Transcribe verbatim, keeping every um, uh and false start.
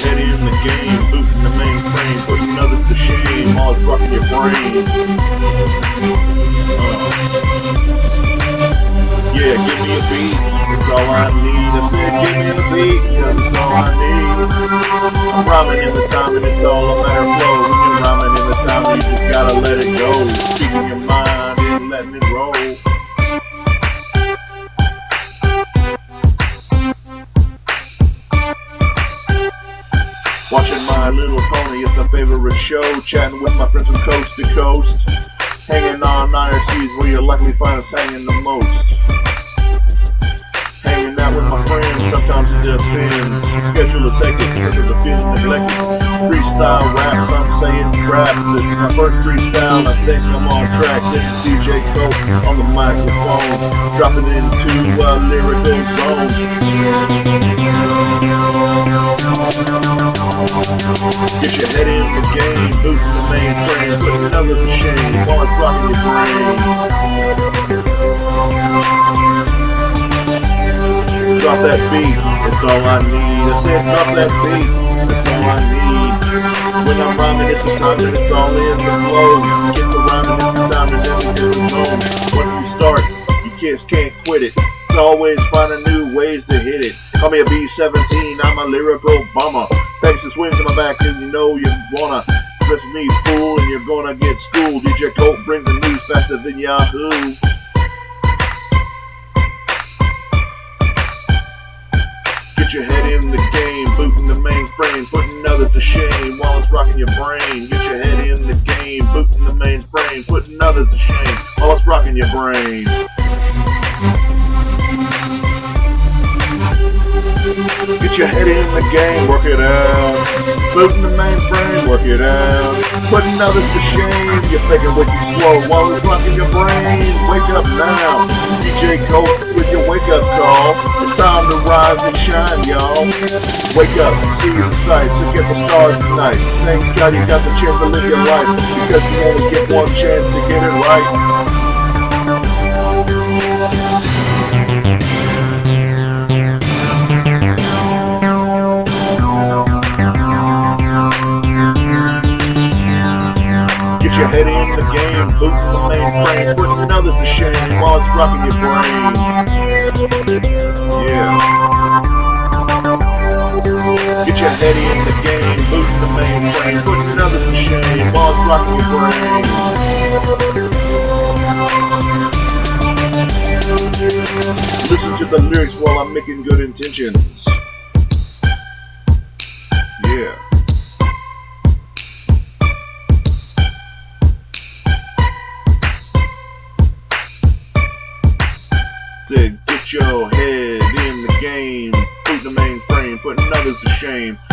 head in the game, boosting the mainframe, putting others to shame, while it's rocking your brain. Uh, yeah, give me a beat, it's all I need. I said give me a beat, cause it's all I need. I'm rhyming in the time and it's all a matter of flow. When you're rhyming in the time, you just gotta let it go. Speaking your mind and letting it roll. Watching My Little Pony, it's a favorite show. Chatting with my friends from coast to coast. Hanging on I R Cs where you'll likely find us hanging the most. Hanging out with my friends, sometimes it just spins. Schedule is hectic, such as a feeling neglected. Freestyle rap, some say it's rap. This is my first freestyle, I think I'm on track. This is D J Cope on the microphone, dropping into a lyrical zone. Get your head in the game, boosting the mainframe, putting others to shame, while it's rocking your brain. Drop that beat, it's all I need. I said drop that beat, it's all I need. When I'm rhyming, it's a time and it's all in the flow. Get the rhyming, it's a time and then we do the zone. Once we start, you kids can't quit it. It's always finding new ways to hit it. Call me a B seventeen, I'm a lyrical bummer. Pegasus wings in my back, and you know you wanna dress me fool, and you're gonna get schooled. D J Cope brings the news faster than Yahoo. Get your head in the game, booting the mainframe, putting others to shame, while it's rocking your brain. Get your head in the game, booting the mainframe, putting others to shame, while it's rocking your brain. Get your head in the game, work it out. Booting the mainframe, work it out. Putting others to shame, you're thinking way too slow while it's rocking your brain. Wake up now, D J Cope with your wake up call. It's time to rise and shine, y'all. Wake up, see the sights, look at the stars tonight. Thank God you got the chance to live your life, because you only get one chance to get it right. Get your head in the game, booting the mainframe, putting others to shame, while it's rocking your brain. Yeah. Get your head in the game, booting the mainframe, putting others to shame, while it's rocking your brain. Listen to the lyrics while I'm making good intentions. Yeah. Said, get your head in the game, boot the mainframe, putting others to shame,